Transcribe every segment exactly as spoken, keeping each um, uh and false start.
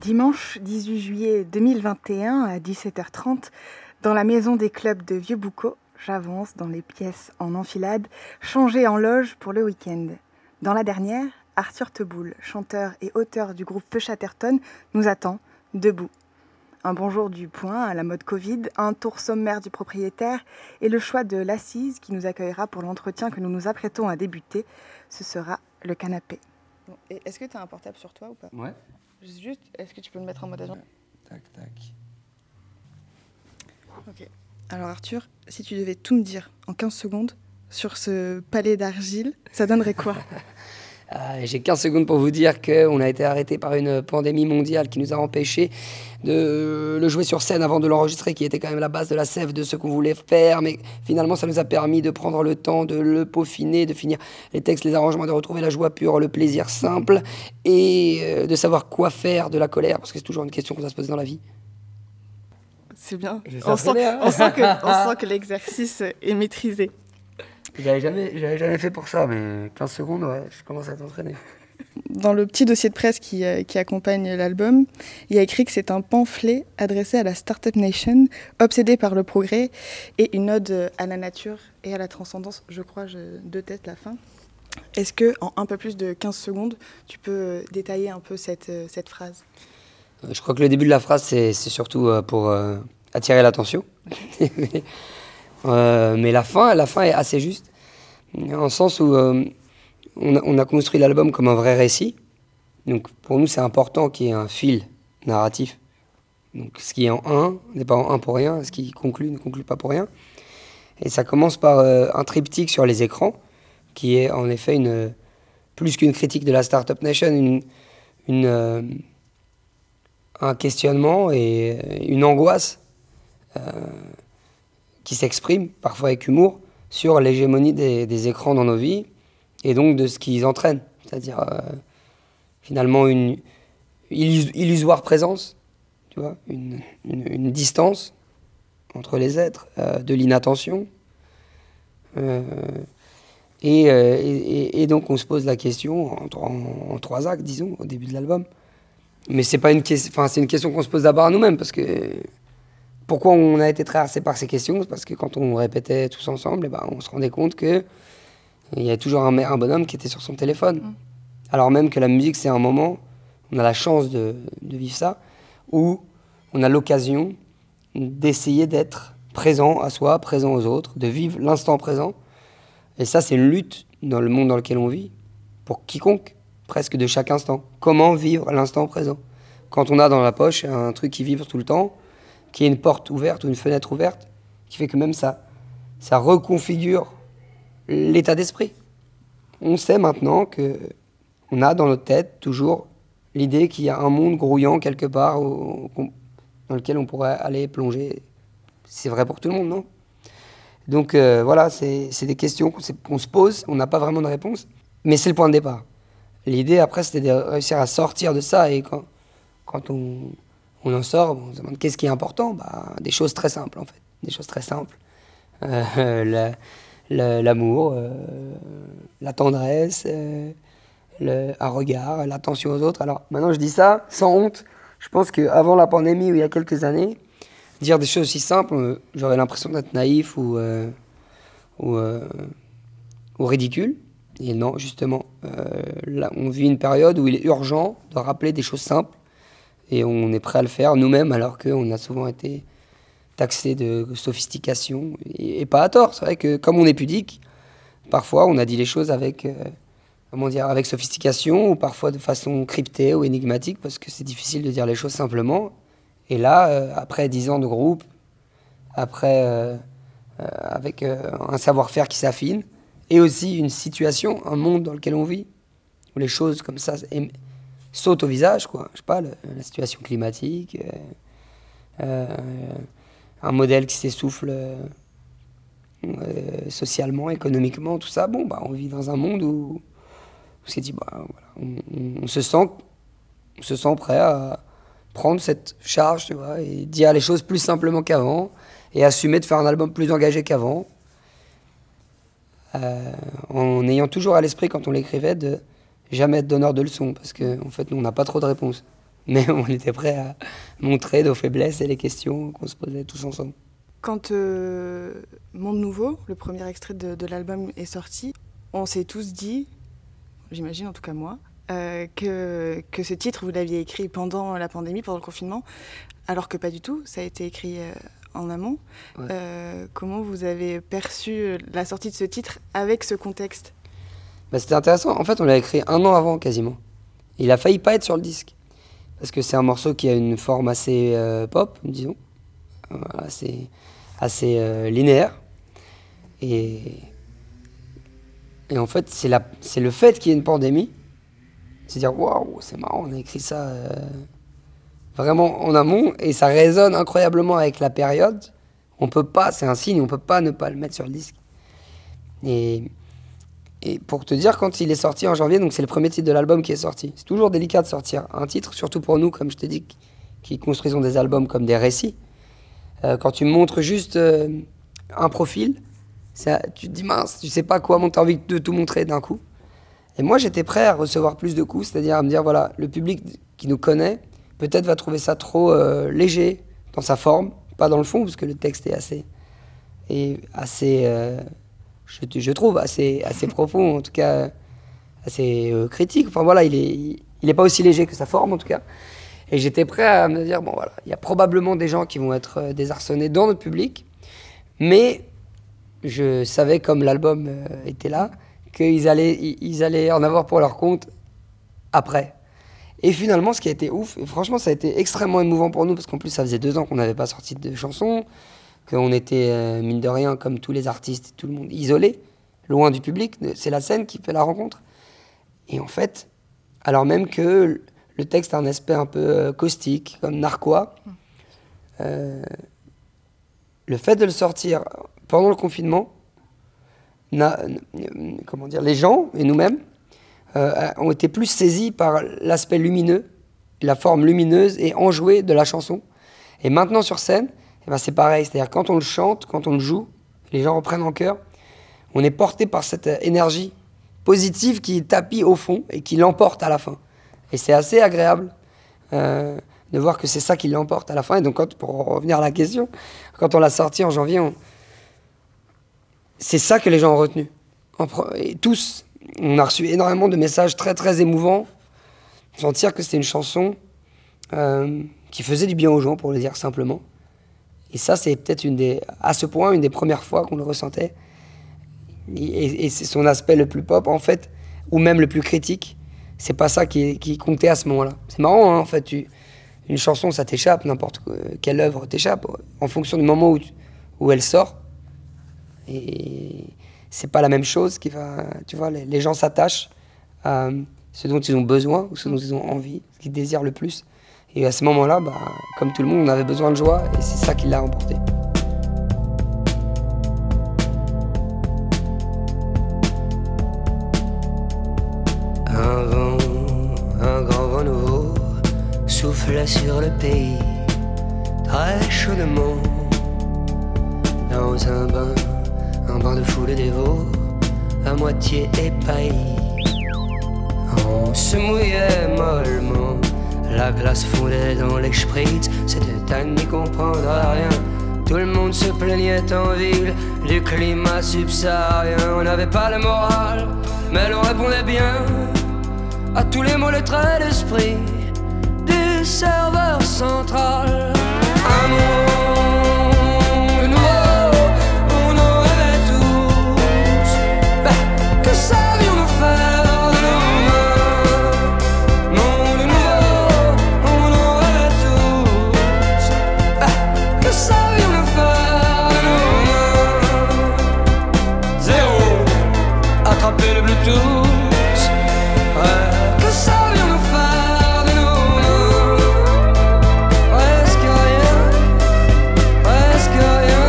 Dimanche dix-huit juillet deux mille vingt et un à dix-sept heures trente, dans la maison des clubs de Vieux-Boucau, j'avance dans les pièces en enfilade, changées en loge pour le week-end. Dans la dernière, Arthur Teboul, chanteur et auteur du groupe Feu Chatterton, nous attend, debout. Un bonjour du point à la mode Covid, un tour sommaire du propriétaire et le choix de l'assise qui nous accueillera pour l'entretien que nous nous apprêtons à débuter. Ce sera le canapé. Bon, et est-ce que tu as un portable sur toi ou pas ? Ouais. Juste, est-ce que tu peux le mettre en mode agent ? Tac, tac. Ok. Alors Arthur, si tu devais tout me dire en quinze secondes sur ce palais d'argile, ça donnerait quoi ? euh, J'ai quinze secondes pour vous dire qu'on a été arrêté par une pandémie mondiale qui nous a empêchés de le jouer sur scène avant de l'enregistrer, qui était quand même la base de la sève de ce qu'on voulait faire. Mais finalement, ça nous a permis de prendre le temps, de le peaufiner, de finir les textes, les arrangements, de retrouver la joie pure, le plaisir simple et de savoir quoi faire de la colère, parce que c'est toujours une question qu'on doit se poser dans la vie. C'est bien. On sent, hein. on, sent que, on sent que l'exercice est maîtrisé. J'avais jamais, j'avais jamais fait pour ça, mais quinze secondes, ouais, je commence à t'entraîner. Dans le petit dossier de presse qui, euh, qui accompagne l'album, il y a écrit que c'est un pamphlet adressé à la Startup Nation, obsédée par le progrès, et une ode à la nature et à la transcendance. Je crois, je, de tête, la fin. Est-ce que, en un peu plus de quinze secondes, tu peux détailler un peu cette, cette phrase ? Je crois que le début de la phrase, c'est, c'est surtout pour euh, attirer l'attention. mais, euh, mais la fin, la fin est assez juste, en sens où euh, on, a, on a construit l'album comme un vrai récit. Donc pour nous, c'est important qu'il y ait un fil narratif. Donc ce qui est en un n'est pas en un pour rien, ce qui conclut ne conclut pas pour rien. Et ça commence par euh, un triptyque sur les écrans, qui est en effet une, plus qu'une critique de la Startup Nation, une... une euh, un questionnement et une angoisse euh, qui s'exprime, parfois avec humour, sur l'hégémonie des, des écrans dans nos vies et donc de ce qu'ils entraînent. C'est-à-dire, euh, finalement, une illusoire présence, tu vois, une, une, une distance entre les êtres, euh, de l'inattention. Euh, et, euh, et, et donc, on se pose la question en, en, en trois actes, disons, au début de l'album. Mais c'est pas une question, enfin c'est une question qu'on se pose d'abord à nous-mêmes, parce que pourquoi on a été traversé par ces questions, c'est parce que quand on répétait tous ensemble, et ben on se rendait compte que il y a toujours un, un bonhomme qui était sur son téléphone. Mmh. Alors même que la musique c'est un moment, on a la chance de, de vivre ça, où on a l'occasion d'essayer d'être présent à soi, présent aux autres, de vivre l'instant présent. Et ça c'est une lutte dans le monde dans lequel on vit, pour quiconque. Presque de chaque instant. Comment vivre l'instant présent ? Quand on a dans la poche un truc qui vibre tout le temps, qui est une porte ouverte ou une fenêtre ouverte, qui fait que même ça, ça reconfigure l'état d'esprit. On sait maintenant que on a dans notre tête toujours l'idée qu'il y a un monde grouillant quelque part où, dans lequel on pourrait aller plonger. C'est vrai pour tout le monde, non ? Donc euh, voilà, c'est, c'est des questions qu'on, qu'on se pose, on n'a pas vraiment de réponse, mais c'est le point de départ. L'idée, après, c'était de réussir à sortir de ça. Et quand, quand on, on en sort, on se demande qu'est-ce qui est important ? Bah, des choses très simples, en fait. Des choses très simples. Euh, la, la, l'amour, euh, la tendresse, euh, le, un regard, l'attention aux autres. Alors, maintenant, je dis ça sans honte. Je pense qu'avant la pandémie, ou il y a quelques années, dire des choses aussi simples, euh, j'aurais l'impression d'être naïf ou, euh, ou, euh, ou ridicule. Et non, justement, euh, là, on vit une période où il est urgent de rappeler des choses simples et on est prêt à le faire nous-mêmes alors qu'on a souvent été taxé de sophistication et, et pas à tort. C'est vrai que comme on est pudique, parfois on a dit les choses avec, euh, comment dire, avec sophistication ou parfois de façon cryptée ou énigmatique parce que c'est difficile de dire les choses simplement. Et là, euh, après dix ans de groupe, après euh, euh, avec euh, un savoir-faire qui s'affine, et aussi une situation, un monde dans lequel on vit, où les choses comme ça sautent au visage, quoi. Je sais pas, le, la situation climatique, euh, euh, un modèle qui s'essouffle euh, euh, socialement, économiquement, tout ça. Bon, bah, on vit dans un monde où on s'est dit, bah, voilà, on, on, on, se sent, on se sent prêt à prendre cette charge, tu vois, et dire les choses plus simplement qu'avant, et assumer de faire un album plus engagé qu'avant. Euh, en ayant toujours à l'esprit quand on l'écrivait de jamais être donneur de leçons parce qu'en en fait nous on n'a pas trop de réponses, Mais on était prêts à montrer nos faiblesses et les questions qu'on se posait tous ensemble. Quand euh, Monde Nouveau, le premier extrait de, de l'album, est sorti, on s'est tous dit, j'imagine en tout cas moi, euh, que, que ce titre, vous l'aviez écrit pendant la pandémie, pendant le confinement, alors que pas du tout, ça a été écrit euh, en amont. Ouais. Euh, comment vous avez perçu la sortie de ce titre avec ce contexte ? Bah, c'était intéressant. En fait, on l'a écrit un an avant quasiment. Il a failli pas être sur le disque. Parce que c'est un morceau qui a une forme assez euh, pop, disons. Voilà, assez, assez euh, linéaire. Et, et en fait, c'est, la, c'est le fait qu'il y ait une pandémie. C'est dire, waouh, c'est marrant, on a écrit ça euh, vraiment en amont. Et ça résonne incroyablement avec la période. On peut pas, c'est un signe, on peut pas ne pas le mettre sur le disque. Et... Et pour te dire, quand il est sorti en janvier, donc c'est le premier titre de l'album qui est sorti. C'est toujours délicat de sortir un titre, surtout pour nous, comme je t'ai dit, qui construisons des albums comme des récits. Euh, quand tu montres juste euh, un profil, ça, tu te dis mince, tu sais pas quoi, tu as envie de tout montrer d'un coup. Et moi, j'étais prêt à recevoir plus de coups, c'est-à-dire à me dire, voilà, le public qui nous connaît, peut-être va trouver ça trop euh, léger dans sa forme, pas dans le fond, parce que le texte est assez... Est assez euh, Je, je trouve assez, assez profond, en tout cas assez euh, critique. Enfin voilà, il est, il est pas aussi léger que sa forme en tout cas. Et j'étais prêt à me dire, bon voilà, il y a probablement des gens qui vont être euh, désarçonnés dans notre public, mais je savais, comme l'album euh, était là, qu'ils allaient, ils allaient en avoir pour leur compte après. Et finalement, ce qui a été ouf, et franchement ça a été extrêmement émouvant pour nous, parce qu'en plus ça faisait deux ans qu'on n'avait pas sorti de chansons, qu'on était, euh, mine de rien, comme tous les artistes, tout le monde, isolés, loin du public. C'est la scène qui fait la rencontre. Et en fait, alors même que le texte a un aspect un peu euh, caustique, comme narquois, euh, le fait de le sortir pendant le confinement, n'a, comment dire, les gens, et nous-mêmes, euh, ont été plus saisis par l'aspect lumineux, la forme lumineuse et enjouée de la chanson. Et maintenant, sur scène, eh ben c'est pareil, c'est-à-dire quand on le chante, quand on le joue, les gens reprennent en chœur, on est porté par cette énergie positive qui tapit au fond et qui l'emporte à la fin. Et c'est assez agréable euh, de voir que c'est ça qui l'emporte à la fin. Et donc, quand, pour revenir à la question, quand on l'a sorti en janvier, on... c'est ça que les gens ont retenu. Et tous, on a reçu énormément de messages très très émouvants, sentir que c'était une chanson euh, qui faisait du bien aux gens, pour le dire simplement. Et ça, c'est peut-être une des, à ce point une des premières fois qu'on le ressentait. Et, et, et c'est son aspect le plus pop, en fait, ou même le plus critique. C'est pas ça qui, qui comptait à ce moment-là. C'est marrant, hein, en fait. Tu, une chanson, ça t'échappe, n'importe quelle œuvre t'échappe, en fonction du moment où, où elle sort. Et c'est pas la même chose qui va... Tu vois, les, les gens s'attachent à ce dont ils ont besoin, ou ce dont ils ont envie, ce qu'ils désirent le plus. Et à ce moment-là, bah, comme tout le monde, on avait besoin de joie, et c'est ça qui l'a emporté. Un vent, un grand vent nouveau souffle sur le pays, très chaudement. Dans un bain, un bain de foule dévot, à moitié épaillis. On se mouillait mollement. La glace fondait dans les spritz, c'était à n'y comprendre rien. Tout le monde se plaignait en ville du climat subsaharien. On n'avait pas le moral, mais l'on répondait bien à tous les mots, les traits d'esprit du serveur central. Un monde nouveau, on en rêvait tous. Ben, que savions-nous faire? Attraper le Bluetooth, ouais. Que savions-nous faire de nos mains? Presque rien, presque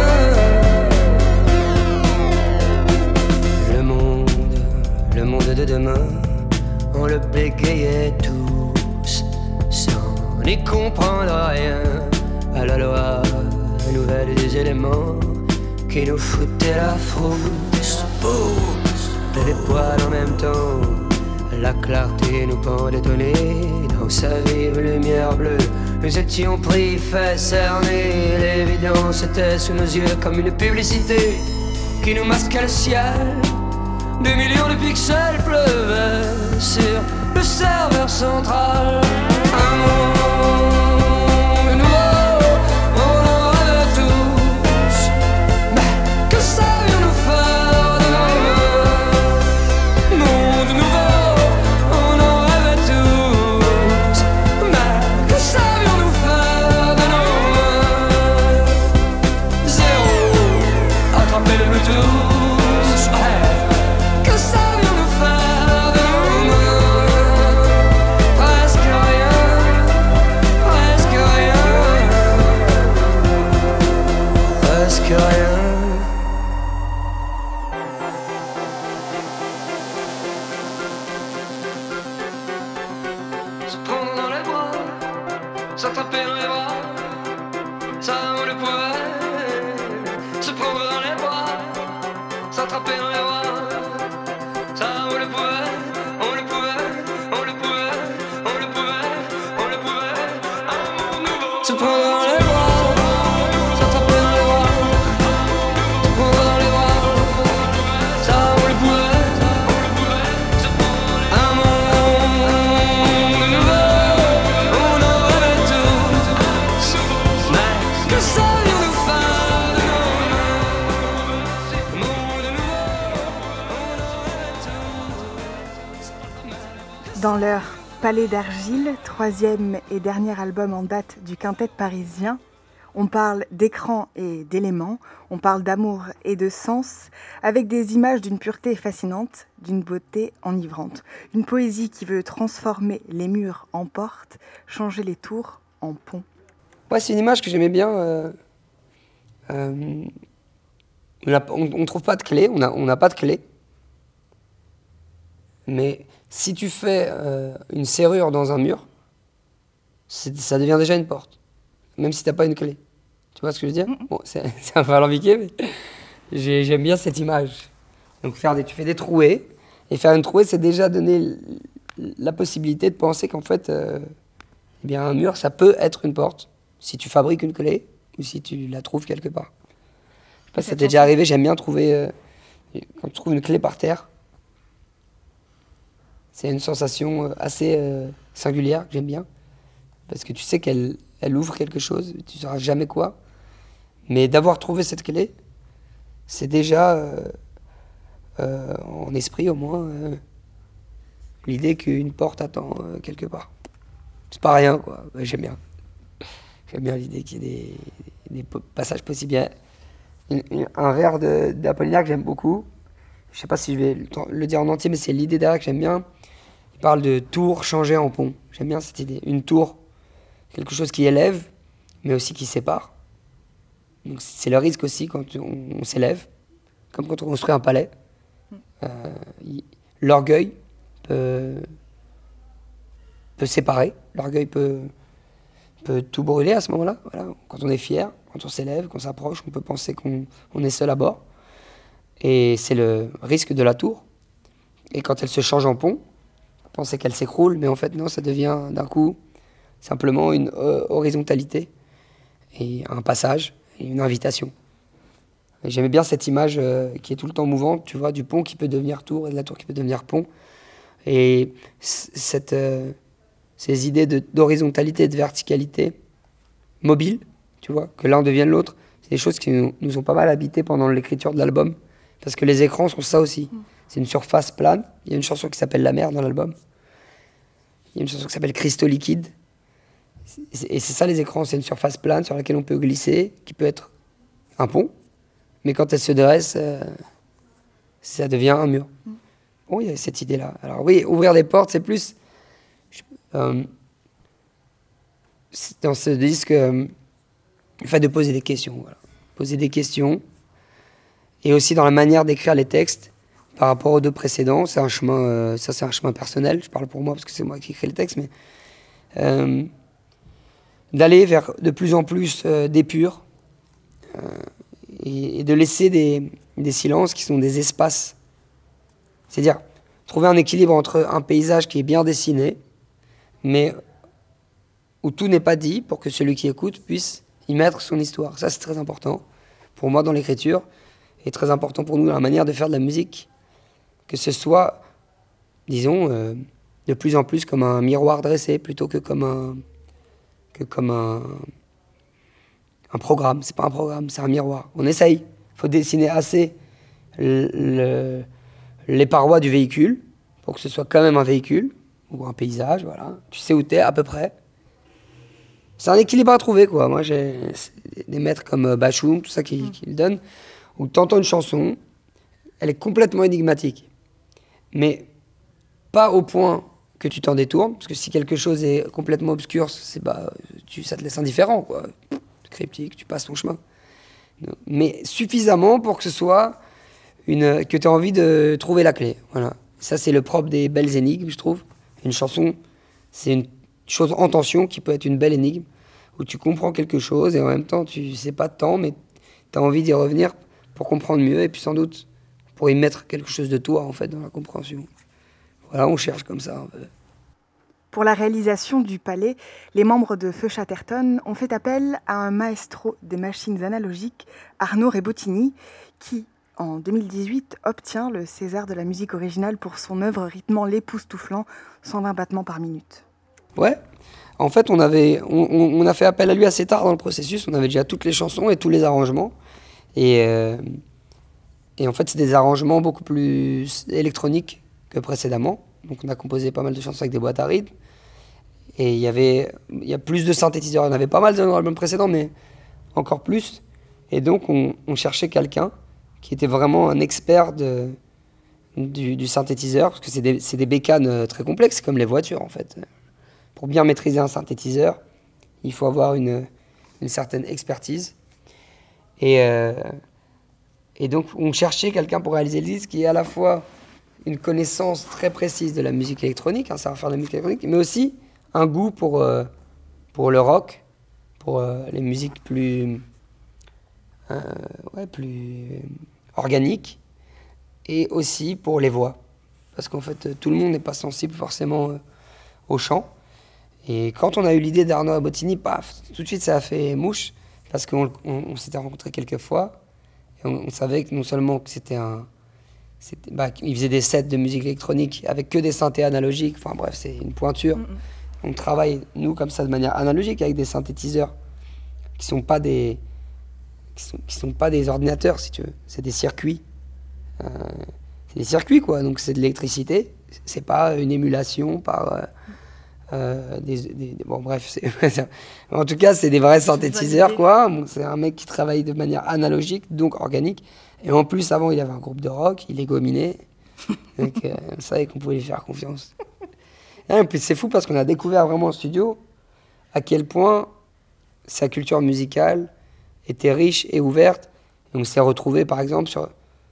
rien. Le monde, le monde de demain, on le bégayait tous, sans n'y comprendre rien à la loi nouvelle des éléments qui nous foutaient la frousse. Boum! Les poils en même temps, La clarté nous pendait au nez, dans sa vive lumière bleue. Nous étions pris, fait cerner. L'évidence était sous nos yeux comme une publicité qui nous masquait le ciel. Des millions de pixels pleuvaient sur le serveur central. Un monde nouveau, on en rêve tous. Mais que savions-nous faire de demain? Monde nouveau, on en rêve tous. Mais que savions-nous faire de demain? Zéro, attraper le Bluetooth. Se prendre dans les bras, s'attraper dans les bras, ça on le pouvait. Se prendre dans les bras, s'attraper dans les bras, ça on le pouvait, on le pouvait, on le pouvait, on le pouvait, on le pouvait. Un monde nouveau. Se prendre dans les bras, s'attraper dans les bras, se prendre dans les bras, ça on le pouvait, on le pouvait. Se prendre dans les bras. Un monde nouveau, on en rêve tous. Mais que savions-nous faire de demain? Monde nouveau, on en rêve tous. Dans leur Palais d'argile, troisième et dernier album en date du quintet parisien, on parle d'écran et d'éléments, on parle d'amour et de sens, avec des images d'une pureté fascinante, d'une beauté enivrante. Une poésie qui veut transformer les murs en portes, changer les tours en ponts. Ouais, c'est une image que j'aimais bien. Euh, euh, on ne trouve pas de clé, on n'a on n'a pas de clé. Mais si tu fais euh, une serrure dans un mur, c'est- ça devient déjà une porte, même si tu n'as pas une clé. Tu vois ce que je veux dire? Bon, c'est c'est un peu alambiqué, mais j'ai- j'aime bien cette image. Donc faire des, tu fais des trouées, et faire une trouée, c'est déjà donner l- la possibilité de penser qu'en fait, euh, eh bien, un mur, ça peut être une porte, si tu fabriques une clé, ou si tu la trouves quelque part. Je sais pas si ça t'est déjà arrivé, j'aime bien trouver, euh, quand tu trouves une clé par terre, c'est une sensation euh, assez euh, singulière que j'aime bien, parce que tu sais qu'elle elle ouvre quelque chose, tu ne sauras jamais quoi, mais d'avoir trouvé cette clé, c'est déjà, euh, euh, en esprit au moins, euh, l'idée qu'une porte attend euh, quelque part. C'est pas rien, quoi. Ouais, j'aime bien. J'aime bien l'idée qu'il y ait des, des po- passages possibles. Il y a une- une- un vers de- d'Apollinaire que j'aime beaucoup. Je sais pas si je vais le, temps- le dire en entier, mais c'est l'idée derrière que j'aime bien. Il parle de tour changée en pont. J'aime bien cette idée. Une tour, quelque chose qui élève, mais aussi qui sépare. Donc c'est le risque aussi quand on, on s'élève, comme quand on construit un palais. Euh, il- L'orgueil peut, peut séparer. L'orgueil peut, peut tout brûler à ce moment-là. Voilà. Quand on est fier, quand on s'élève, qu'on s'approche, on peut penser qu'on on est seul à bord. Et c'est le risque de la tour. Et quand elle se change en pont, on pensait qu'elle s'écroule, mais en fait non, ça devient d'un coup simplement une euh, horizontalité et un passage et une invitation. Et j'aimais bien cette image euh, qui est tout le temps mouvante, tu vois, du pont qui peut devenir tour et de la tour qui peut devenir pont. Et c- cette, euh, ces idées de- d'horizontalité et de verticalité mobile, tu vois, que l'un devienne l'autre, c'est des choses qui nous, nous ont pas mal habité pendant l'écriture de l'album. Parce que les écrans sont ça aussi. C'est une surface plane. Il y a une chanson qui s'appelle La mer dans l'album. Il y a une chanson qui s'appelle Cristaux liquides. C'est- Et c'est ça les écrans, c'est une surface plane sur laquelle on peut glisser, qui peut être un pont. Mais quand elle se dresse, euh, ça devient un mur. Bon, il y a cette idée-là. Alors oui, ouvrir des portes, c'est plus... je- euh, c'est dans ce disque, euh, le fait de poser des questions. Voilà. Poser des questions. Et aussi dans la manière d'écrire les textes par rapport aux deux précédents. C'est un chemin, euh, ça c'est un chemin personnel. Je parle pour moi parce que c'est moi qui écris les textes, mais euh, d'aller vers de plus en plus euh, d'épure euh, et, et de laisser des, des silences qui sont des espaces. C'est-à-dire, trouver un équilibre entre un paysage qui est bien dessiné, mais où tout n'est pas dit pour que celui qui écoute puisse y mettre son histoire. Ça, c'est très important pour moi dans l'écriture et très important pour nous dans la manière de faire de la musique. Que ce soit, disons, euh, de plus en plus comme un miroir dressé plutôt que comme un, que comme un, un programme. C'est pas un programme, c'est un miroir. On essaye. Il faut dessiner assez le, le, les parois du véhicule pour que ce soit quand même un véhicule ou un paysage, voilà. Tu sais où t'es à peu près. C'est un équilibre à trouver, quoi. Moi, j'ai des maîtres comme Bachoum, tout ça, qui, qui le donnent, où t'entends une chanson, elle est complètement énigmatique. Mais pas au point que tu t'en détournes, parce que si quelque chose est complètement obscur, c'est, bah, tu, ça te laisse indifférent, quoi. Cryptique, tu passes ton chemin. Mais suffisamment pour que ce soit une, que tu aies envie de trouver la clé. Voilà. Ça, c'est le propre des belles énigmes, je trouve. Une chanson, c'est une chose en tension qui peut être une belle énigme, où tu comprends quelque chose et en même temps, tu sais pas tant, mais tu as envie d'y revenir pour comprendre mieux et puis sans doute pour y mettre quelque chose de toi, en fait, dans la compréhension. Voilà, on cherche comme ça un peu. Pour la réalisation du palais, les membres de Feu Chatterton ont fait appel à un maestro des machines analogiques, Arnaud Rebottini, qui, en deux mille dix-huit, obtient le César de la musique originale pour son œuvre rythmant l'époustouflant cent vingt battements par minute. Ouais, en fait, on, avait, on, on a fait appel à lui assez tard dans le processus. On avait déjà toutes les chansons et tous les arrangements. Et, euh, et en fait, c'est des arrangements beaucoup plus électroniques que précédemment. Donc on a composé pas mal de chansons avec des boîtes à rythme. Et il y avait il y a plus de synthétiseurs. Il y en avait pas mal dans l'album précédent, mais encore plus. Et donc on, on cherchait quelqu'un qui était vraiment un expert de, du, du synthétiseur, parce que c'est des, c'est des bécanes très complexes, comme les voitures en fait. Pour bien maîtriser un synthétiseur, il faut avoir une, une certaine expertise. Et, euh, et donc on cherchait quelqu'un pour réaliser le disque qui est à la fois une connaissance très précise de la musique électronique, un savoir-faire de la musique électronique, mais aussi un goût pour, euh, pour le rock, pour euh, les musiques plus, euh, ouais, plus organiques, et aussi pour les voix. Parce qu'en fait, tout le monde n'est pas sensible forcément euh, au chant. Et quand on a eu l'idée d'Arnaud Rebottini, paf, tout de suite ça a fait mouche, parce qu'on on, on s'était rencontrés quelques fois, et on, on savait que non seulement que c'était un... C'était, bah, il faisait des sets de musique électronique avec que des synthés analogiques, enfin bref, c'est une pointure. Mm-hmm. On travaille, nous, comme ça, de manière analogique, avec des synthétiseurs qui sont pas des, qui sont, qui sont pas des ordinateurs, si tu veux. C'est des circuits. Euh, c'est des circuits, quoi. Donc c'est de l'électricité. C'est pas une émulation par... Euh, euh, des, des, bon, bref. C'est, en tout cas, c'est des vrais synthétiseurs, quoi. Bon, c'est un mec qui travaille de manière analogique, donc organique. Et en plus, avant, il avait un groupe de rock, il les gominait. Donc, euh, on savait qu'on pouvait lui faire confiance. Et en plus, c'est fou parce qu'on a découvert vraiment en studio à quel point sa culture musicale était riche et ouverte. Et on s'est retrouvés, par exemple, sur,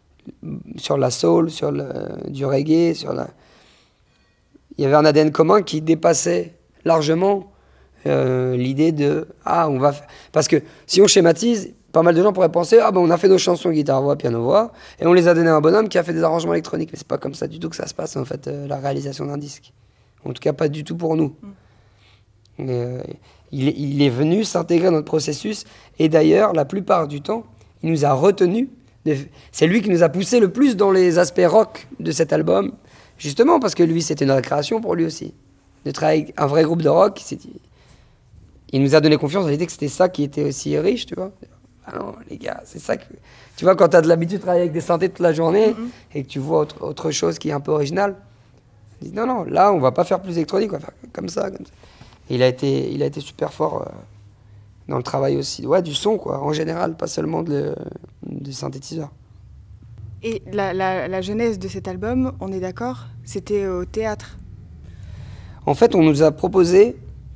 sur la soul, sur le, du reggae. Sur la... Il y avait un A D N commun qui dépassait largement euh, l'idée de « Ah, on va... » Parce que si on schématise, pas mal de gens pourraient penser « Ah ben on a fait nos chansons guitare-voix, piano-voix, et on les a données à un bonhomme qui a fait des arrangements électroniques. » Mais c'est pas comme ça du tout que ça se passe, en fait, euh, la réalisation d'un disque. En tout cas, pas du tout pour nous. Mm. Euh, il, il est venu s'intégrer dans notre processus, et d'ailleurs, la plupart du temps, il nous a retenus. De... C'est lui qui nous a poussé le plus dans les aspects rock de cet album, justement parce que lui, c'était une récréation pour lui aussi. De travailler avec un vrai groupe de rock, c'est... il nous a donné confiance dans l'idée que c'était ça qui était aussi riche, tu vois. Ah non, les gars, c'est ça que... Tu vois, quand tu as de l'habitude de travailler avec des synthés toute la journée, mm-hmm. et que tu vois autre, autre chose qui est un peu originale, tu dis non, non, là, on va pas faire plus électronique, on va faire comme ça, comme ça. Et il a été, il a été super fort euh, dans le travail aussi, ouais, du son, quoi, en général, pas seulement de, de synthétiseurs. Et la, la, la genèse de cet album, on est d'accord, c'était au théâtre? En fait, on nous a proposé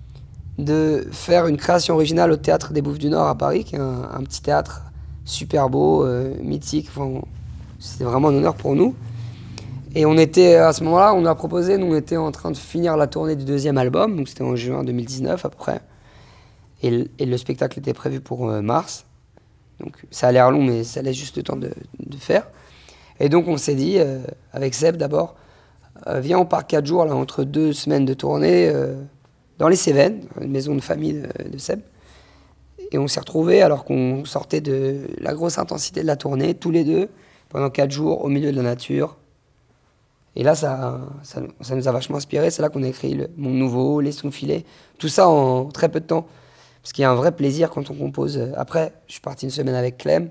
de faire une création originale au Théâtre des Bouffes du Nord à Paris, qui est un, un petit théâtre super beau, euh, mythique. Enfin, c'était vraiment un honneur pour nous. Et on était, à ce moment-là, on nous a proposé, nous on était en train de finir la tournée du deuxième album, donc c'était en juin deux mille dix-neuf à peu près. Et le, et le spectacle était prévu pour euh, mars. Donc ça a l'air long, mais ça laisse juste le temps de, de faire. Et donc on s'est dit, euh, avec Seb d'abord, euh, viens, on part quatre jours, là, entre deux semaines de tournée, euh, dans les Cévennes, une maison de famille de, de Seb. Et on s'est retrouvés alors qu'on sortait de la grosse intensité de la tournée, tous les deux, pendant quatre jours, au milieu de la nature. Et là, ça, ça, ça nous a vachement inspiré. C'est là qu'on a écrit le Monde Nouveau, Les Sons Filés, tout ça en très peu de temps. Parce qu'il y a un vrai plaisir quand on compose. Après, je suis parti une semaine avec Clem.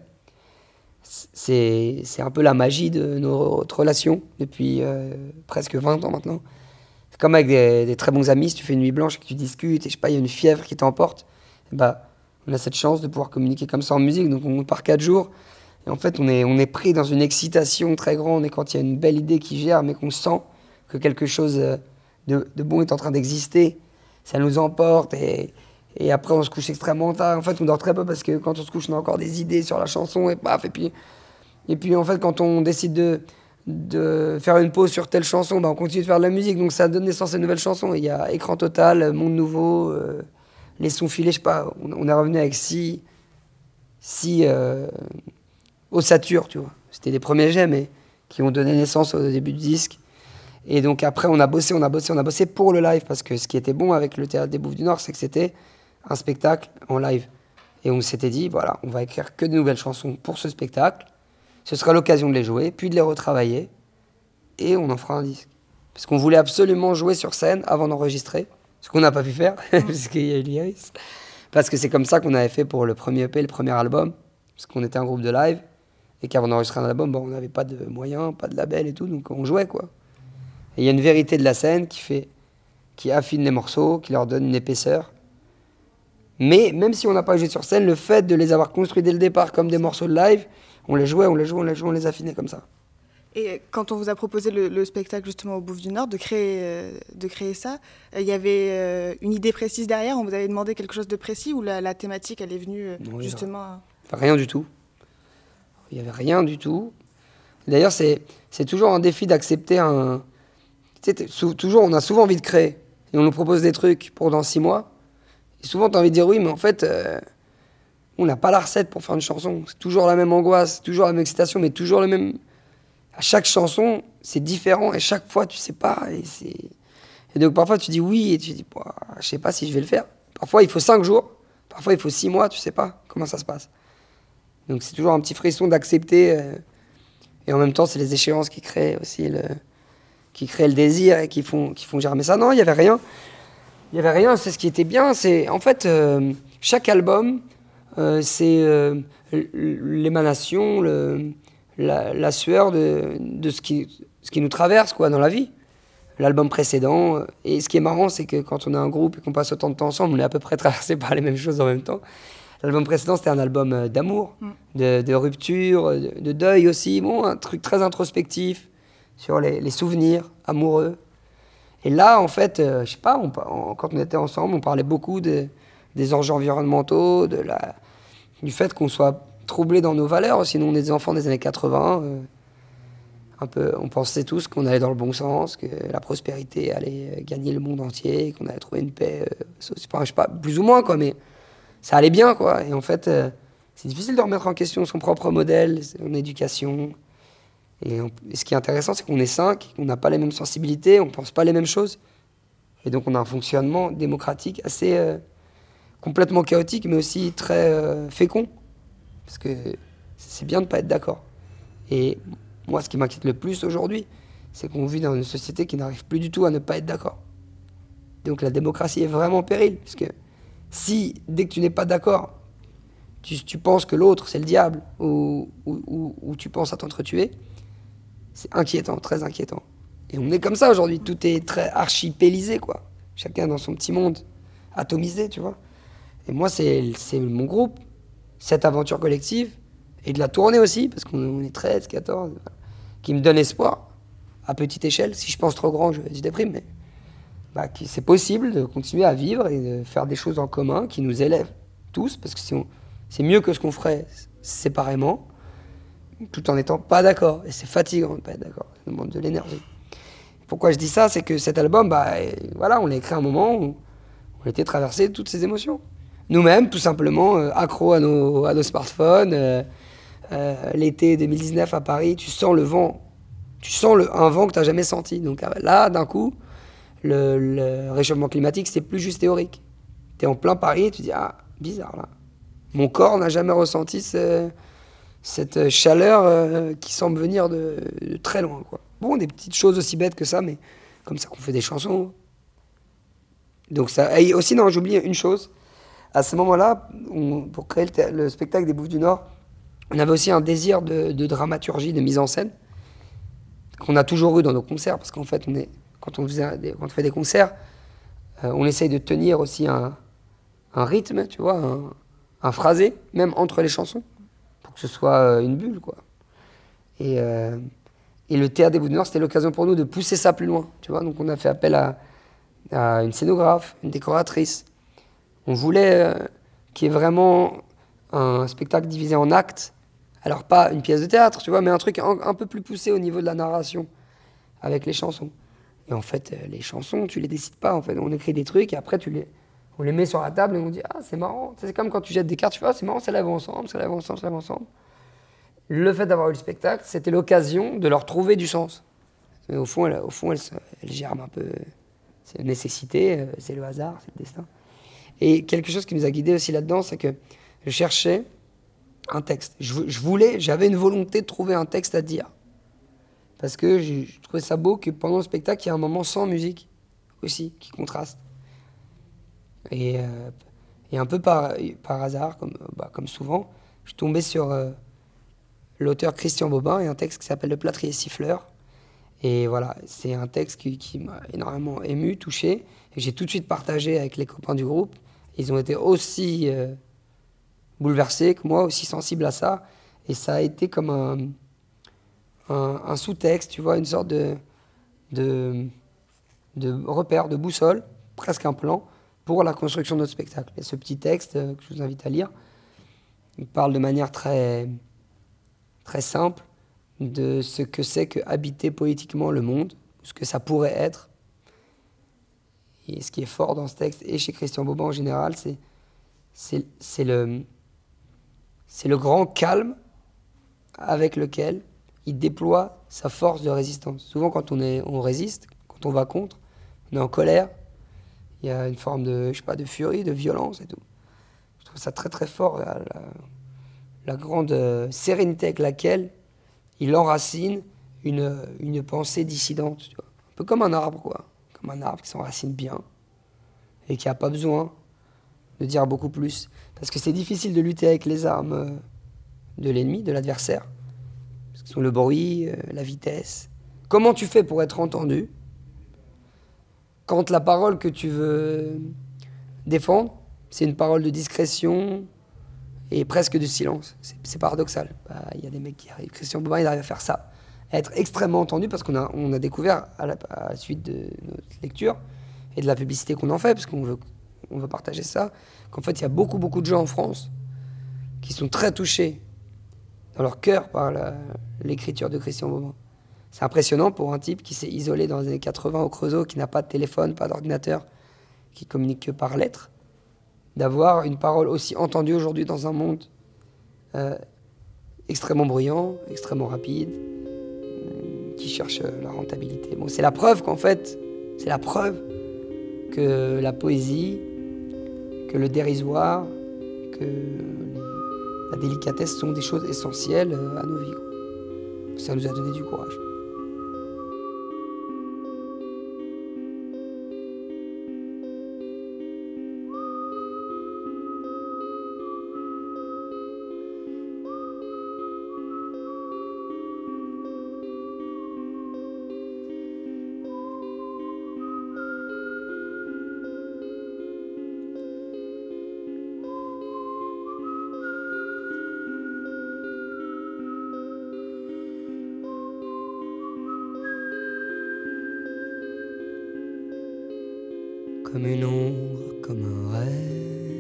C'est, c'est un peu la magie de notre relation depuis euh, presque vingt ans maintenant. C'est comme avec des, des très bons amis, si tu fais une nuit blanche et que tu discutes, et je sais pas, il y a une fièvre qui t'emporte, et bah, on a cette chance de pouvoir communiquer comme ça en musique. Donc on part quatre jours, et en fait on est, on est pris dans une excitation très grande, et quand il y a une belle idée qui gère, mais qu'on sent que quelque chose de, de bon est en train d'exister, ça nous emporte, et, et après on se couche extrêmement tard. En fait on dort très peu parce que quand on se couche on a encore des idées sur la chanson, et paf, et puis, et puis en fait quand on décide de, de faire une pause sur telle chanson, bah on continue de faire de la musique, donc ça donne naissance à une nouvelle chanson. Il y a Écran Total, Monde Nouveau, euh, Les Sons Filés, je sais pas, on, on est revenu avec six, six euh, ossatures, tu vois. C'était les premiers jets, mais qui ont donné naissance au début du disque. Et donc après, on a bossé, on a bossé, on a bossé pour le live, parce que ce qui était bon avec le Théâtre des Bouffes du Nord, c'est que c'était un spectacle en live. Et on s'était dit, voilà, on va écrire que de nouvelles chansons pour ce spectacle. Ce sera l'occasion de les jouer, puis de les retravailler, et on en fera un disque. Parce qu'on voulait absolument jouer sur scène avant d'enregistrer, ce qu'on n'a pas pu faire, parce qu'il y a eu l'Iris. Parce que c'est comme ça qu'on avait fait pour le premier E P, le premier album, parce qu'on était un groupe de live, et qu'avant d'enregistrer un album, bon, on n'avait pas de moyens, pas de label et tout, donc on jouait, quoi. Et il y a une vérité de la scène qui fait, qui affine les morceaux, qui leur donne une épaisseur. Mais même si on n'a pas joué sur scène, le fait de les avoir construits dès le départ comme des morceaux de live, on les jouait, on les jouait, on les jouait, on les affinait comme ça. Et quand on vous a proposé le, le spectacle justement au Bouffes du Nord, de créer, euh, de créer ça, il euh, y avait euh, une idée précise derrière? On vous avait demandé quelque chose de précis ou la, la thématique, elle est venue euh, non, justement à... Enfin, rien du tout. Il n'y avait rien du tout. D'ailleurs, c'est, c'est toujours un défi d'accepter un... Tu sais, toujours, on a souvent envie de créer. Et on nous propose des trucs pour dans six mois. Et souvent, tu as envie de dire oui, mais en fait... Euh... on n'a pas la recette pour faire une chanson. C'est toujours la même angoisse, toujours la même excitation, mais toujours le même... À chaque chanson, c'est différent, et chaque fois, tu sais pas. Et, c'est... et donc, parfois, tu dis oui, et tu dis, bah, je sais pas si je vais le faire. Parfois, il faut cinq jours. Parfois, il faut six mois, tu sais pas comment ça se passe. Donc, c'est toujours un petit frisson d'accepter. Euh... Et en même temps, c'est les échéances qui créent aussi le, qui créent le désir et qui font, qui font germer ça. Non, il n'y avait rien. Il n'y avait rien, c'est ce qui était bien. C'est... En fait, euh, chaque album... Euh, c'est euh, l'émanation, le, la, la sueur de, de ce, qui, ce qui nous traverse quoi, dans la vie. L'album précédent, euh, et ce qui est marrant, c'est que quand on a un groupe et qu'on passe autant de temps ensemble, on est à peu près traversé par les mêmes choses en même temps. L'album précédent, c'était un album euh, d'amour, mm. de, de rupture, de, de deuil aussi, bon, un truc très introspectif sur les, les souvenirs amoureux. Et là, en fait, euh, je sais pas, on, on, quand on était ensemble, on parlait beaucoup de, des enjeux environnementaux, de la... du fait qu'on soit troublé dans nos valeurs. Sinon, on est des enfants des années quatre-vingts. Euh, un peu, on pensait tous qu'on allait dans le bon sens, que la prospérité allait gagner le monde entier, qu'on allait trouver une paix, euh, enfin, je sais pas, plus ou moins, quoi, mais ça allait bien, quoi. Et en fait, euh, c'est difficile de remettre en question son propre modèle, son éducation. Et, on, et ce qui est intéressant, c'est qu'on est cinq, on n'a pas les mêmes sensibilités, on ne pense pas les mêmes choses. Et donc, on a un fonctionnement démocratique assez... Euh, complètement chaotique, mais aussi très euh, fécond. Parce que c'est bien de ne pas être d'accord. Et moi, ce qui m'inquiète le plus aujourd'hui, c'est qu'on vit dans une société qui n'arrive plus du tout à ne pas être d'accord. Donc la démocratie est vraiment en péril. Parce que si, dès que tu n'es pas d'accord, tu, tu penses que l'autre, c'est le diable, ou, ou, ou, ou tu penses à t'entretuer, c'est inquiétant, très inquiétant. Et on est comme ça aujourd'hui. Tout est très archipélisé, quoi. Chacun dans son petit monde, atomisé, tu vois. Et moi, c'est, c'est mon groupe, cette aventure collective, et de la tournée aussi, parce qu'on est treize, quatorze, qui me donne espoir, à petite échelle. Si je pense trop grand, je, je déprime, mais bah, qui, c'est possible de continuer à vivre et de faire des choses en commun qui nous élèvent tous, parce que si on, c'est mieux que ce qu'on ferait séparément, tout en n'étant pas d'accord. Et c'est fatigant de ne pas être d'accord, ça demande de l'énergie. Pourquoi je dis ça, c'est que cet album, bah, voilà, on l'a écrit à un moment où on était traversé de toutes ces émotions. Nous-mêmes, tout simplement, euh, accros à nos, à nos smartphones. Euh, euh, l'été deux mille dix-neuf à Paris, tu sens le vent tu sens le, un vent que tu n'as jamais senti. Donc là, d'un coup, le, le réchauffement climatique, c'est plus juste théorique. Tu es en plein Paris et tu te dis, ah, bizarre là. Mon corps n'a jamais ressenti ce, cette chaleur euh, qui semble venir de, de très loin, quoi. Bon, des petites choses aussi bêtes que ça, mais comme ça qu'on fait des chansons. Donc ça, et aussi, non, j'oublie une chose. À ce moment-là, on, pour créer le, le spectacle des Bouffes du Nord, on avait aussi un désir de, de dramaturgie, de mise en scène, qu'on a toujours eu dans nos concerts, parce qu'en fait, on est, quand, on faisait des, quand on fait des concerts, euh, on essaye de tenir aussi un, un rythme, tu vois, un, un phrasé, même entre les chansons, pour que ce soit euh, une bulle, quoi. Et, euh, et le Théâtre des Bouffes du Nord, c'était l'occasion pour nous de pousser ça plus loin, tu vois. Donc on a fait appel à, à une scénographe, une décoratrice. On voulait euh, qu'il y ait vraiment un spectacle divisé en actes. Alors pas une pièce de théâtre, tu vois, mais un truc un, un peu plus poussé au niveau de la narration, avec les chansons. Et en fait, euh, les chansons, tu les décides pas, en fait. On écrit des trucs et après, tu les, on les met sur la table et on dit « Ah, c'est marrant ». C'est comme quand tu jettes des cartes, tu fais « Ah, c'est marrant, ça lève ensemble, ça lève ensemble, ça lève ensemble ». Le fait d'avoir eu le spectacle, c'était l'occasion de leur trouver du sens. Mais au fond, elle, au fond, elle, elle germe un peu. C'est une nécessité, c'est le hasard, c'est le destin. Et quelque chose qui nous a guidés aussi là-dedans, c'est que je cherchais un texte. Je, je voulais, j'avais une volonté de trouver un texte à dire. Parce que je, je trouvais ça beau que pendant le spectacle, il y a un moment sans musique aussi, qui contraste. Et, euh, et un peu par, par hasard, comme, bah, comme souvent, je suis tombé sur euh, l'auteur Christian Bobin et un texte qui s'appelle Le plâtrier siffleur. Et voilà, c'est un texte qui, qui m'a énormément ému, touché. Et j'ai tout de suite partagé avec les copains du groupe. Ils ont été aussi euh, bouleversés que moi, aussi sensibles à ça. Et ça a été comme un, un, un sous-texte, tu vois, une sorte de, de, de repère, de boussole, presque un plan, pour la construction de notre spectacle. Et ce petit texte, euh, que je vous invite à lire, il parle de manière très, très simple de ce que c'est que habiter poétiquement le monde, ce que ça pourrait être. Et ce qui est fort dans ce texte, et chez Christian Bobin en général, c'est, c'est, c'est, le, c'est le grand calme avec lequel il déploie sa force de résistance. Souvent, quand on, est, on résiste, quand on va contre, on est en colère, il y a une forme de, je sais pas, de furie, de violence et tout. Je trouve ça très très fort, la, la, la grande sérénité avec laquelle il enracine une, une pensée dissidente, tu vois. Un peu comme un arbre, quoi. Comme un arbre qui s'enracine bien et qui n'a pas besoin de dire beaucoup plus. Parce que c'est difficile de lutter avec les armes de l'ennemi, de l'adversaire. Parce que ce sont le bruit, la vitesse. Comment tu fais pour être entendu quand la parole que tu veux défendre, c'est une parole de discrétion et presque de silence. C'est, c'est paradoxal. Bah, y a des mecs qui arrivent. Christian Bobin, il arrive à faire ça. À être extrêmement entendu parce qu'on a, on a découvert à la, à la suite de notre lecture et de la publicité qu'on en fait, parce qu'on veut, on veut partager ça, qu'en fait, il y a beaucoup, beaucoup de gens en France qui sont très touchés dans leur cœur par la, l'écriture de Christian Bobin. C'est impressionnant pour un type qui s'est isolé dans les années quatre-vingts au Creusot, qui n'a pas de téléphone, pas d'ordinateur, qui communique que par lettres, d'avoir une parole aussi entendue aujourd'hui dans un monde euh, extrêmement bruyant, extrêmement rapide, euh, qui cherche la rentabilité. Bon, c'est la preuve qu'en fait, c'est la preuve que la poésie, que le dérisoire, que la délicatesse sont des choses essentielles à nos vies. Ça nous a donné du courage. Comme une ombre, comme un rêve,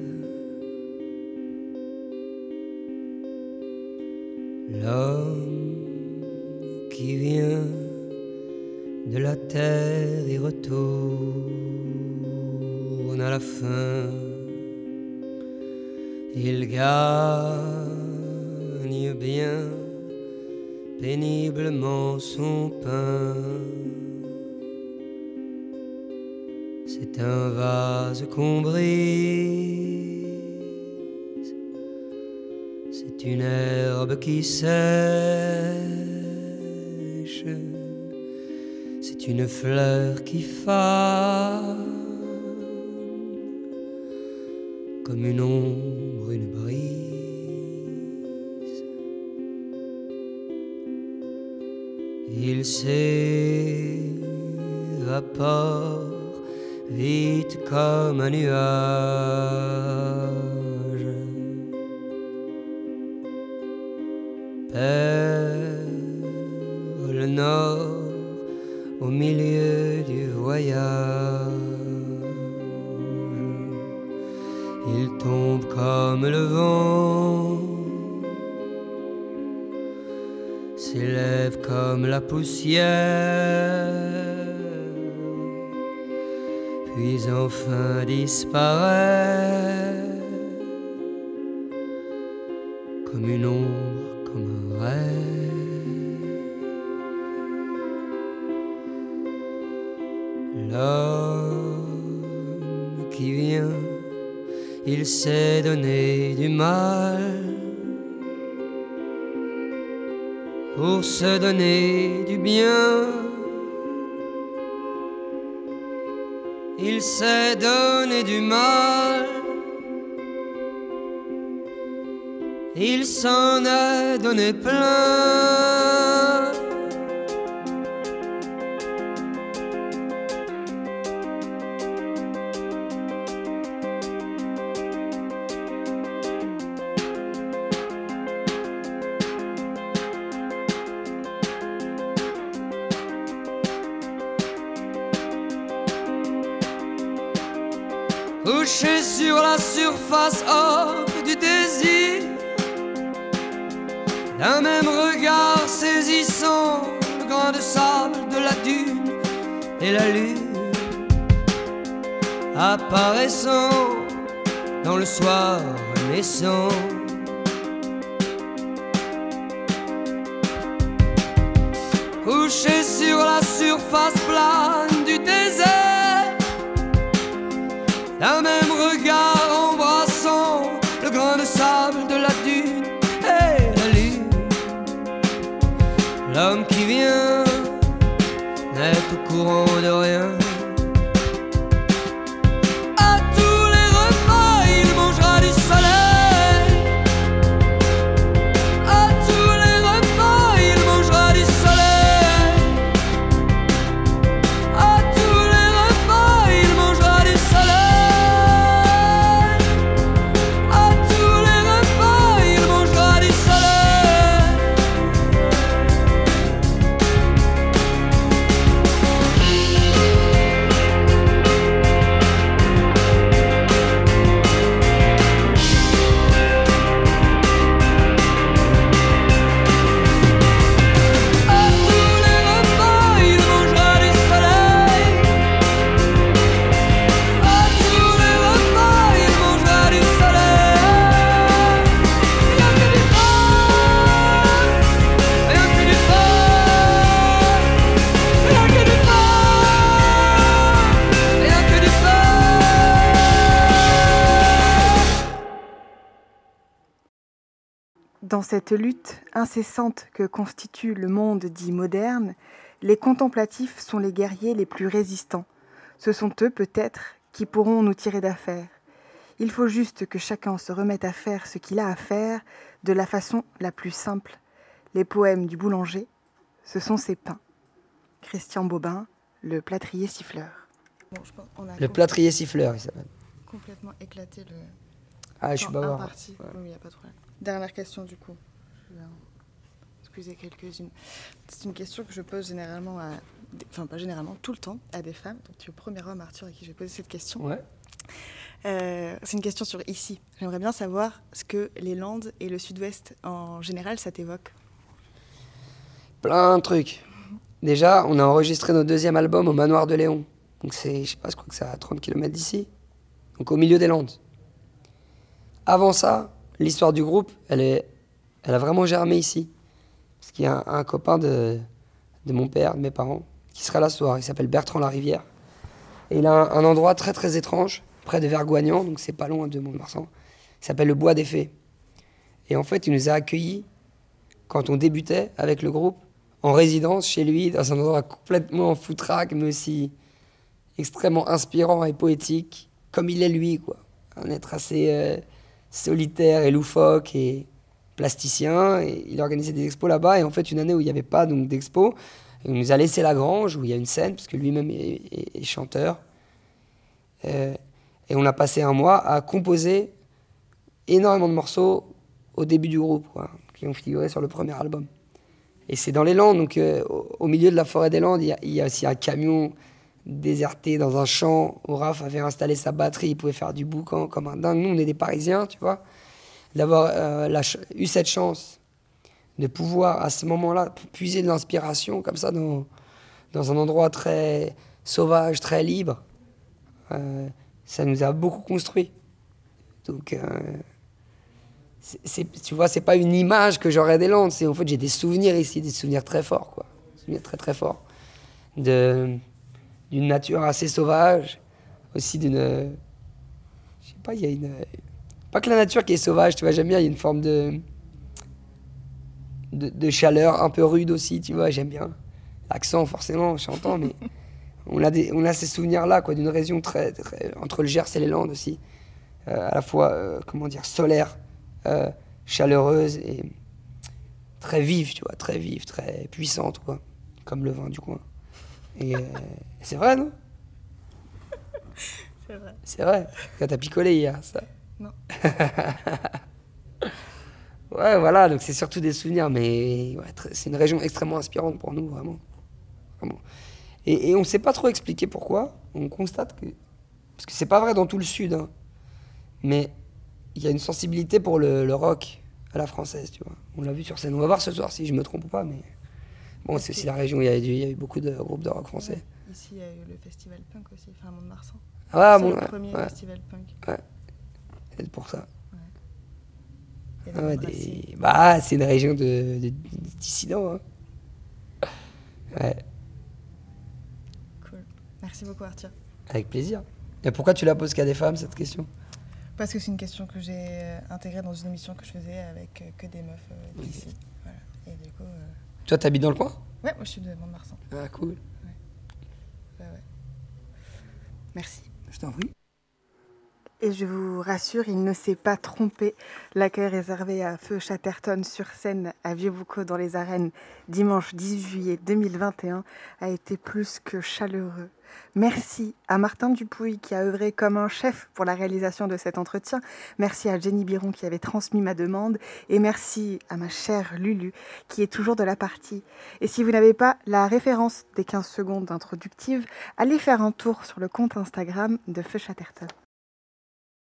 l'homme qui vient de la terre et retourne à la fin. Il gagne bien, péniblement son pain. C'est un vase qu'on brise, c'est une herbe qui sèche, c'est une fleur qui fane, comme une ombre, une brise. Il s'évapore vite comme un nuage. Perle nord au milieu du voyage. Il tombe comme le vent, s'élève comme la poussière, puis enfin disparaît comme une ombre, comme un rêve. L'homme qui vient, il s'est donné du mal pour se donner du bien. Il s'est donné du mal, il s'en est donné plein. Couché sur la surface ocre du désir, d'un même regard saisissant le grain de sable de la dune et la lune apparaissant dans le soir naissant. Couché sur la surface plane du désert, d'un même regard embrassant le grain de sable de la dune et la lune. L'homme qui vient n'est au courant de rien. À tous les repas, il mangera du soleil. À tous les repas, il mangera du soleil. À tous les repas, il mangera du soleil. Dans cette lutte incessante que constitue le monde dit moderne, les contemplatifs sont les guerriers les plus résistants. Ce sont eux, peut-être, qui pourront nous tirer d'affaire. Il faut juste que chacun se remette à faire ce qu'il a à faire de la façon la plus simple. Les poèmes du boulanger, ce sont ses pains. Christian Bobin, le plâtrier siffleur. Bon, je pense, on a le plâtrier siffleur, il s'appelle. Complètement éclaté le... Ah, je suis bavard. Ouais. Oui, il n'y a pas de problème. Dernière question, du coup. Je vais en excuser quelques-unes. C'est une question que je pose généralement à... Enfin, pas généralement, tout le temps, à des femmes. Donc, tu es le premier homme, Arthur, à qui j'ai posé cette question. Ouais. Euh, c'est une question sur ici. J'aimerais bien savoir ce que les Landes et le Sud-Ouest, en général, ça t'évoque. Plein de trucs. Déjà, on a enregistré notre deuxième album au Manoir de Léon. Donc, c'est, je sais pas, je crois que c'est à trente kilomètres d'ici. Donc, au milieu des Landes. Avant ça, l'histoire du groupe, elle, est, elle a vraiment germé ici. parce qu'il y a un, un copain de, de mon père, de mes parents, qui sera là ce soir. Il s'appelle Bertrand Larivière. Et il a un, un endroit très très étrange, près de Vergoignan, donc c'est pas loin de Mont-de-Marsan. Il s'appelle le Bois des Fées. Et en fait, il nous a accueillis quand on débutait avec le groupe, en résidence chez lui, dans un endroit complètement foutraque, mais aussi extrêmement inspirant et poétique, comme il est lui, quoi. Un être assez euh, solitaire et loufoque et plasticien. Et il organisait des expos là-bas. Et en fait, une année où il n'y avait pas donc, d'expo, il nous a laissé la grange, où il y a une scène, parce que lui-même est, est, est chanteur. Euh, et on a passé un mois à composer énormément de morceaux au début du groupe, quoi, qui ont figuré sur le premier album. Et c'est dans les Landes, donc euh, au, au milieu de la forêt des Landes, il y, y a aussi un camion déserté dans un champ où Raph avait installé sa batterie, il pouvait faire du boucan comme un dingue. Nous, on est des Parisiens, tu vois, d'avoir euh, la ch- eu cette chance de pouvoir, à ce moment-là, puiser de l'inspiration comme ça dans, dans un endroit très sauvage, très libre. Euh, ça nous a beaucoup construit. Donc, euh, c'est, c'est, tu vois, c'est pas une image que j'aurais des Landes, c'est en fait j'ai des souvenirs ici, des souvenirs très forts, quoi. Des souvenirs très très forts de, d'une nature assez sauvage, aussi d'une, je sais pas, il y a une, pas que la nature qui est sauvage, tu vois, j'aime bien, il y a une forme de, de, de chaleur un peu rude aussi, tu vois, j'aime bien. L'accent forcément, j'entends, mais on a des, on a ces souvenirs-là, quoi, d'une région très, très entre le Gers et les Landes aussi, euh, à la fois, euh, comment dire, solaire. Euh, chaleureuse et très vive, tu vois, très vive, très puissante, quoi, comme le vin du coin. Et euh, c'est vrai, non? C'est vrai. C'est vrai. Quand t'as picolé hier, ça. Non. Ouais, voilà, donc c'est surtout des souvenirs, mais ouais, très, c'est une région extrêmement inspirante pour nous, vraiment. vraiment. Et, et on ne sait pas trop expliquer pourquoi. On constate que, parce que c'est pas vrai dans tout le sud, hein, mais il y a une sensibilité pour le, le rock à la française, tu vois. On l'a vu sur scène. On va voir ce soir si je me trompe ou pas, mais bon, c'est aussi la région où il y a, il y a eu beaucoup de groupes de rock français. Ouais. Ici, il y a eu le festival punk aussi, enfin Mont-de-Marsan. Ah, c'est bon, le ouais, premier ouais. festival punk. Ouais, c'est pour ça. Ouais. Ah ouais, des... Bah, c'est une région de, de, de dissidents. Hein. Ouais. Cool. Merci beaucoup, Arthur. Avec plaisir. Et pourquoi tu la poses qu'à des femmes, cette question? Parce que c'est une question que j'ai euh, intégrée dans une émission que je faisais avec euh, que des meufs euh, d'ici. Okay. Voilà. Et du coup. Euh... Toi, t'habites dans le coin? Ouais, moi je suis de Mont-de-Marsan. Ah, cool. Ouais. Ouais, ouais. Merci. Je t'en prie. Et je vous rassure, il ne s'est pas trompé. L'accueil réservé à Feu Chatterton sur scène à Vieux-Boucau dans les arènes dimanche dix-huit juillet deux mille vingt et un a été plus que chaleureux. Merci à Martin Dupouille qui a œuvré comme un chef pour la réalisation de cet entretien. Merci à Jenny Biron qui avait transmis ma demande. Et merci à ma chère Lulu qui est toujours de la partie. Et si vous n'avez pas la référence des quinze secondes introductives, allez faire un tour sur le compte Instagram de Feu Chatterton.